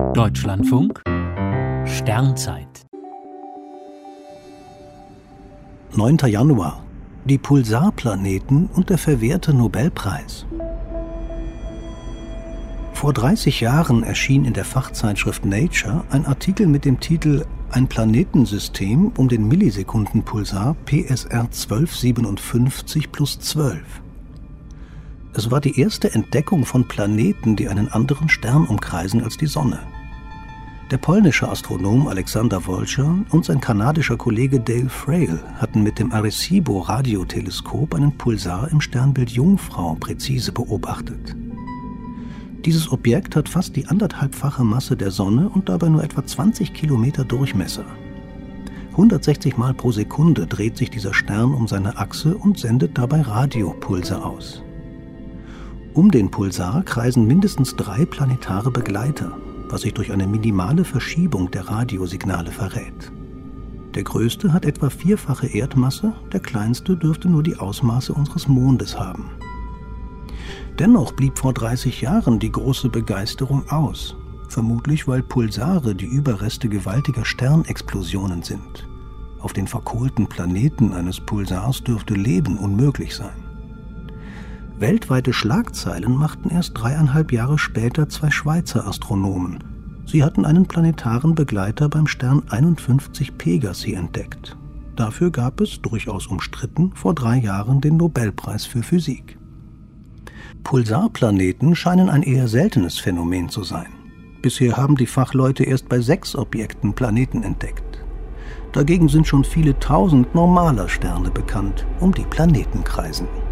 Deutschlandfunk Sternzeit 9. Januar. Die Pulsarplaneten und der verwehrte Nobelpreis. Vor 30 Jahren erschien in der Fachzeitschrift Nature ein Artikel mit dem Titel »Ein Planetensystem um den Millisekundenpulsar PSR 1257+12«. Es war die erste Entdeckung von Planeten, die einen anderen Stern umkreisen als die Sonne. Der polnische Astronom Alexander Wolscher und sein kanadischer Kollege Dale Frail hatten mit dem Arecibo-Radioteleskop einen Pulsar im Sternbild Jungfrau präzise beobachtet. Dieses Objekt hat fast die 1,5-fache Masse der Sonne und dabei nur etwa 20 Kilometer Durchmesser. 160 Mal pro Sekunde dreht sich dieser Stern um seine Achse und sendet dabei Radiopulse aus. Um den Pulsar kreisen mindestens 3 planetare Begleiter, was sich durch eine minimale Verschiebung der Radiosignale verrät. Der größte hat etwa 4-fache Erdmasse, der kleinste dürfte nur die Ausmaße unseres Mondes haben. Dennoch blieb vor 30 Jahren die große Begeisterung aus, vermutlich weil Pulsare die Überreste gewaltiger Sternexplosionen sind. Auf den verkohlten Planeten eines Pulsars dürfte Leben unmöglich sein. Weltweite Schlagzeilen machten erst 3,5 Jahre später 2 Schweizer Astronomen. Sie hatten einen planetaren Begleiter beim Stern 51 Pegasi entdeckt. Dafür gab es, durchaus umstritten, vor 3 Jahren den Nobelpreis für Physik. Pulsarplaneten scheinen ein eher seltenes Phänomen zu sein. Bisher haben die Fachleute erst bei 6 Objekten Planeten entdeckt. Dagegen sind schon viele tausend normaler Sterne bekannt, um die Planeten kreisen.